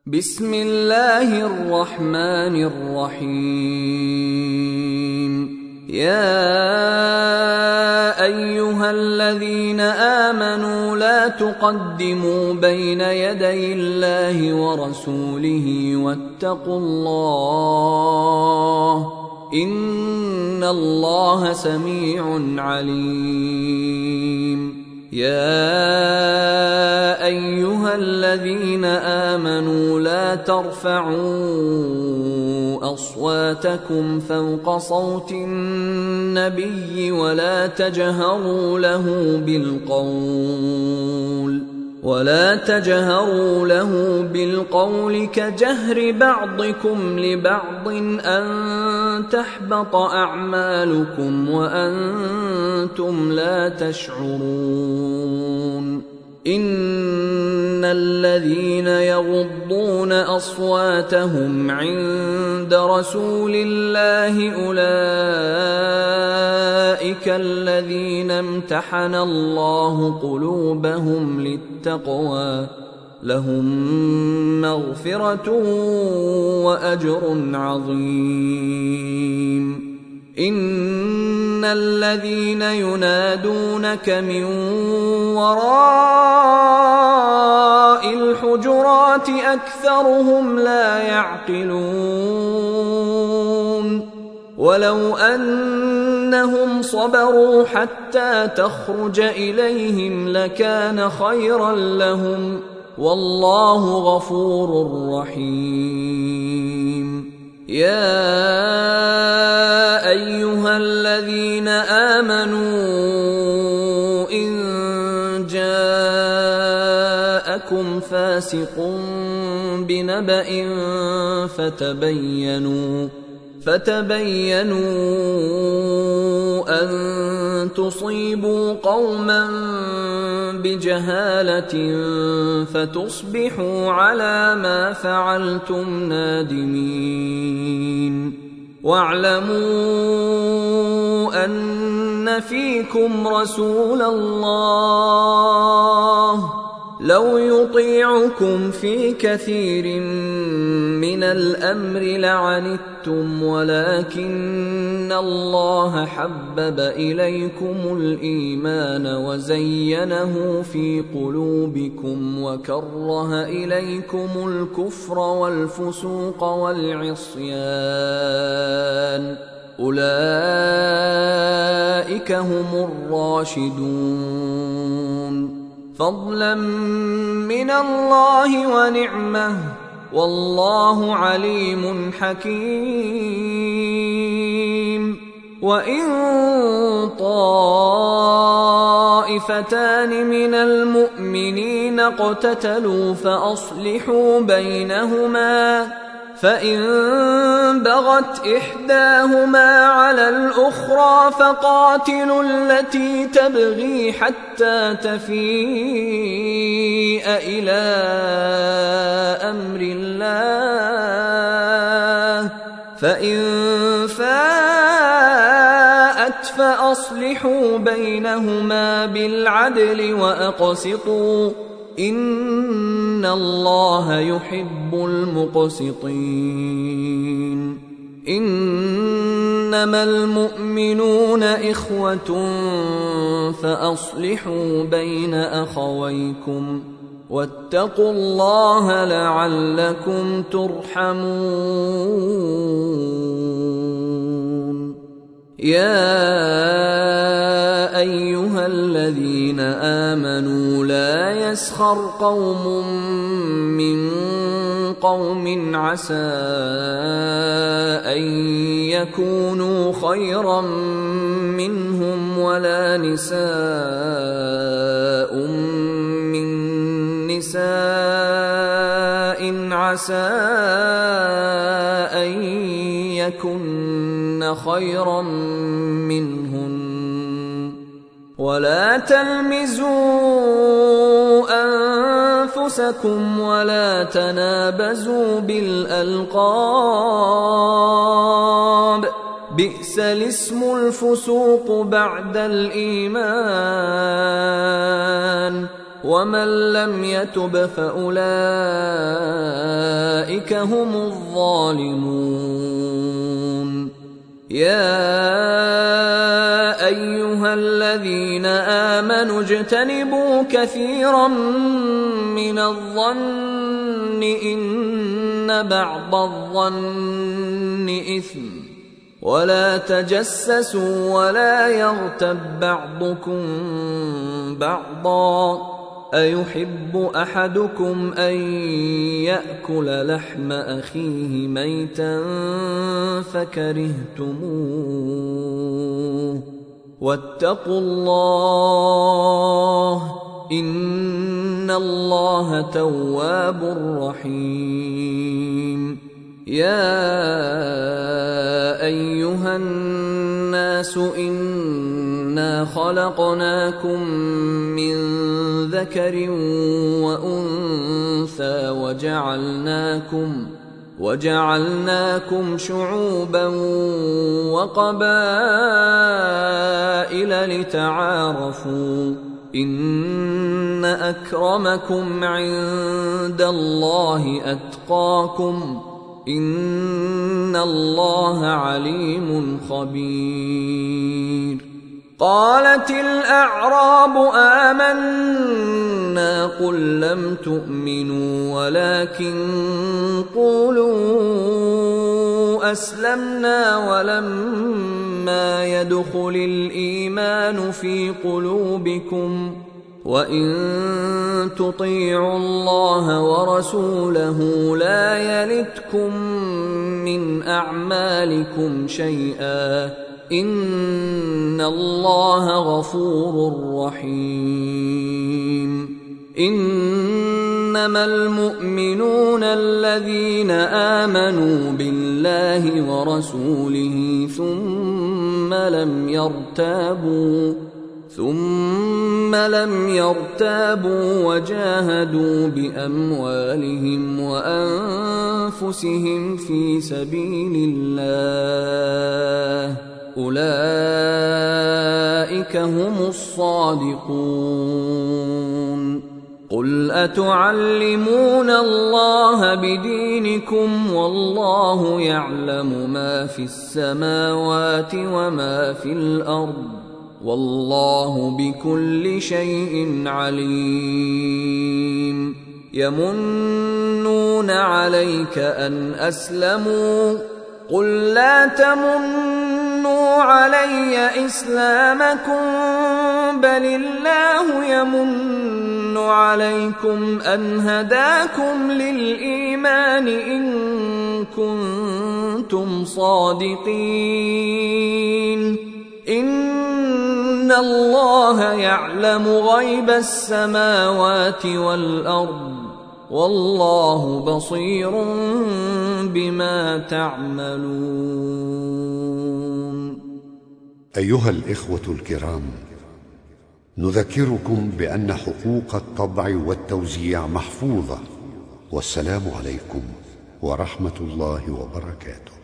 بسم الله الرحمن الرحيم. يا أيها الذين آمنوا لا تقدموا بين يدي الله ورسوله واتقوا الله إن الله سميع عليم. يا أيها الذين آمنوا لا ترفعوا أصواتكم فوق صوت النبي ولا تجهروا له بالقول كجهر بعضكم لبعض أن تحبط أعمالكم وأنتم لا تشعرون. إن الذين يغضون أصواتهم عند رسول الله أولئك الذين امتحن الله قلوبهم للتقوى لهم مغفرة وأجر عظيم. إن الذين ينادونك من وراء الحجرات أكثرهم لا يعقلون. ولو أنهم صبروا حتى تخرج إليهم لكان خيرا لهم والله غفور رحيم. يا أيها الذين آمنوا إن جاءكم فاسق بنبأ فتبينوا أن تصيبوا قوما بجهالة فتصبحوا على ما فعلتم نادمين. واعلموا أن فيكم رسول الله لو يطيعكم في كثير من الأمر لعنتم ولكن الله حبب إليكم الإيمان وزينه في قلوبكم وكره إليكم الكفر والفسوق والعصيان أولئك هم الراشدون فضلا من الله ونعمه والله عليم حكيم. وإن طائفتان من المؤمنين اقتتلوا فأصلحوا بينهما فإن بغت إحداهما على الأخرى فقاتلوا التي تبغي حتى تفيء إلى أمر الله فإن فاءت فأصلحوا بينهما بالعدل وأقسطوا إن الله يحب المقسطين. إنما المؤمنون إخوة فأصلحوا بين أخويكم واتقوا الله لعلكم ترحمون. يا أيها الذين آمنوا لا يسخر قوم من قوم عسى أن يكونوا خيرا منهم ولا نساء من نساء عسى أن يكن خيرا منهن ولا تلمزوا أنفسكم ولا تنابزوا بالألقاب بئس الاسم الفسوق بعد الإيمان ومن لم يتب فأولئك أولئك هم الظالمون. يا أيها الذين آمنوا اجتنبوا كثيرا من الظن إن بعض الظن إثم ولا تجسسوا ولا يغتب بعضكم بعضا أيحب أحدكم أن يأكل لحم أخيه ميتا فكرهتموه واتقوا الله إن الله تواب رحيم. يا أيها الناس إنا خلقناكم من ذكر وأنثى وجعلناكم شعوبا وقبائل لتعارفوا إن أكرمكم عند الله أتقاكم إن الله عليم خبير. قالت الأعراب آمنا قل لم تؤمنوا ولكن قولوا أسلمنا ولما يدخل الإيمان في قلوبكم وإن تطيعوا الله ورسوله لا يلتكم من أعمالكم شيئا إن الله غفور رحيم. إنما المؤمنون الذين آمنوا بالله ورسوله ثم لم يرتابوا وجاهدوا بأموالهم وأنفسهم في سبيل الله أولئك هم الصادقون. قل أتعلمون الله بدينكم والله يعلم ما في السماوات وما في الأرض والله بكل شيء عليم. يمنون عليك أن أسلموا قل لا تمنوا علي إسلامكم بل الله يمن عليكم أن هداكم للإيمان إن كنتم صادقين. إن الله يعلم غيب السماوات والأرض والله بصير بما تعملون. أيها الإخوة الكرام، نذكركم بأن حقوق الطبع والتوزيع محفوظة. والسلام عليكم ورحمة الله وبركاته.